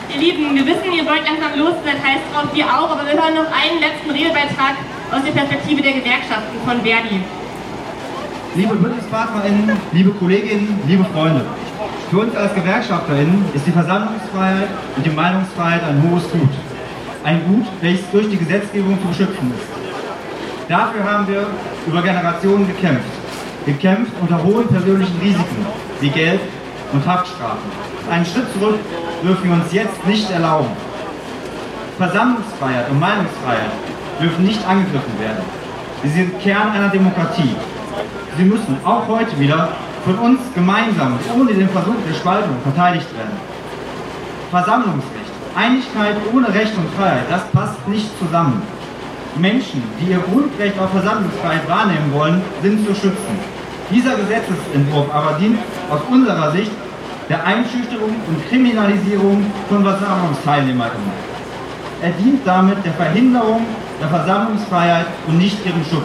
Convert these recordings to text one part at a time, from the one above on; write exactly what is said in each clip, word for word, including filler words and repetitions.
Ihr Lieben, wir wissen, ihr wollt langsam los, das heißt auch wir auch, aber wir hören noch einen letzten Redebeitrag aus der Perspektive der Gewerkschaften von Verdi. Liebe BündnispartnerInnen, liebe Kolleginnen, liebe Freunde, für uns als GewerkschafterInnen ist die Versammlungsfreiheit und die Meinungsfreiheit ein hohes Gut. Ein Gut, welches durch die Gesetzgebung zu beschützen ist. Dafür haben wir über Generationen gekämpft. Gekämpft unter hohen persönlichen Risiken, wie Geld und Haftstrafen. Einen Schritt zurück dürfen wir uns jetzt nicht erlauben. Versammlungsfreiheit und Meinungsfreiheit dürfen nicht angegriffen werden. Sie sind Kern einer Demokratie. Sie müssen auch heute wieder von uns gemeinsam, ohne den Versuch der Spaltung, verteidigt werden. Versammlungsrecht, Einigkeit ohne Recht und Freiheit, das passt nicht zusammen. Menschen, die ihr Grundrecht auf Versammlungsfreiheit wahrnehmen wollen, sind zu schützen. Dieser Gesetzesentwurf aber dient aus unserer Sicht der Einschüchterung und Kriminalisierung von Versammlungsteilnehmerinnen. Er dient damit der Verhinderung der Versammlungsfreiheit und nicht ihrem Schutz.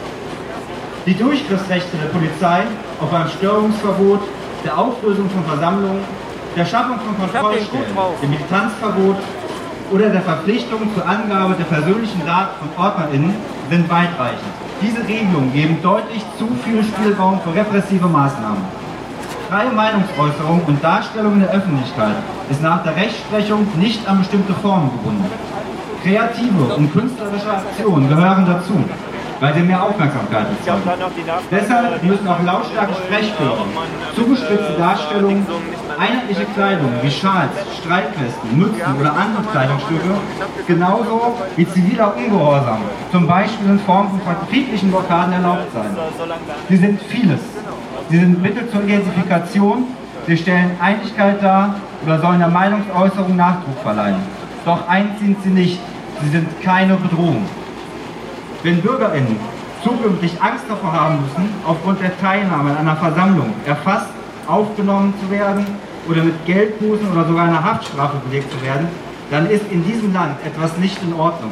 Die Durchgriffsrechte der Polizei auf ein Störungsverbot, der Auflösung von Versammlungen, der Schaffung von Kontrollstellen, dem Militanzverbot oder der Verpflichtung zur Angabe der persönlichen Daten von OrdnerInnen sind weitreichend. Diese Regelungen geben deutlich zu viel Spielraum für repressive Maßnahmen. Freie Meinungsäußerung und Darstellung in der Öffentlichkeit ist nach der Rechtsprechung nicht an bestimmte Formen gebunden. Kreative und künstlerische Aktionen gehören dazu, weil sie mehr Aufmerksamkeit erzeugen. Deshalb müssen auch lautstarke Sprechchöre, zugespitzte Darstellungen, einheitliche Kleidung wie Schals, Streitwesten, Mützen oder andere Kleidungsstücke, genauso wie ziviler Ungehorsam, zum Beispiel in Form von friedlichen Blockaden erlaubt sein. Sie sind vieles. Sie sind Mittel zur Identifikation, sie stellen Einigkeit dar oder sollen der Meinungsäußerung Nachdruck verleihen. Doch eins sind sie nicht, sie sind keine Bedrohung. Wenn BürgerInnen zukünftig Angst davor haben müssen, aufgrund der Teilnahme an einer Versammlung erfasst, aufgenommen zu werden oder mit Geldbußen oder sogar einer Haftstrafe belegt zu werden, dann ist in diesem Land etwas nicht in Ordnung.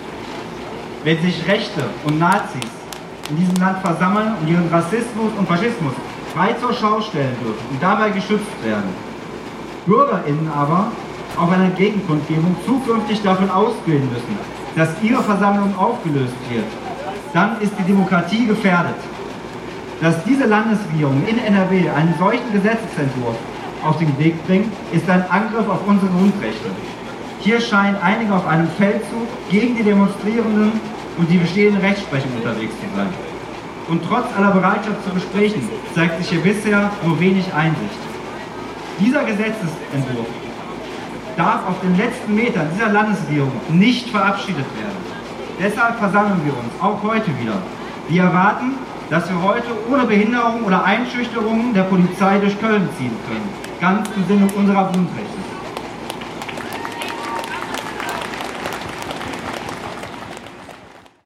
Wenn sich Rechte und Nazis in diesem Land versammeln und ihren Rassismus und Faschismus frei zur Schau stellen dürfen und dabei geschützt werden, BürgerInnen aber auf einer Gegenkundgebung zukünftig davon ausgehen müssen, dass ihre Versammlung aufgelöst wird, dann ist die Demokratie gefährdet. Dass diese Landesregierung in N R W einen solchen Gesetzesentwurf auf den Weg bringt, ist ein Angriff auf unsere Grundrechte. Hier scheinen einige auf einem Feldzug gegen die Demonstrierenden und die bestehende Rechtsprechung unterwegs zu sein. Und trotz aller Bereitschaft zu Gesprächen zeigt sich hier bisher nur wenig Einsicht. Dieser Gesetzesentwurf darf auf den letzten Metern dieser Landesregierung nicht verabschiedet werden. Deshalb versammeln wir uns auch heute wieder. Wir erwarten, dass wir heute ohne Behinderung oder Einschüchterung der Polizei durch Köln ziehen können, ganz im Sinne unserer Grundrechte.